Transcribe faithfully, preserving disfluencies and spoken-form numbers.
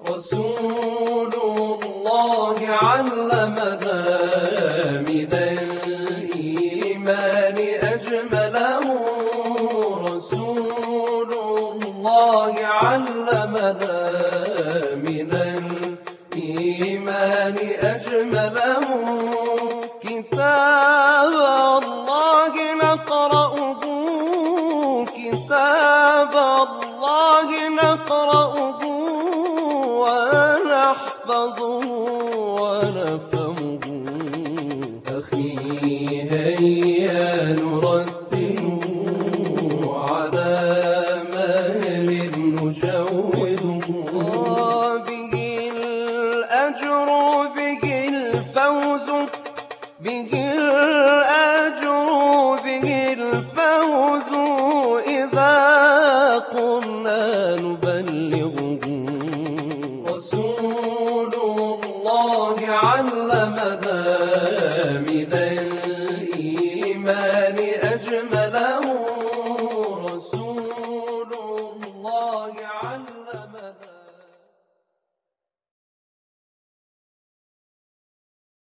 رسول الله علمنا من الإيمان أجمله. رسول الله علمنا من الإيمان أجمله. كتاب الله نقرأه، كتاب الله نقرأه ونحفظه ونفهمه. أخي هيا نرتل على مهل نجوده. به الأجر به الفوز، به الأجر به الفوز إذا قمنا نبلغه. رسول الله علمنا من الإيمان أجمل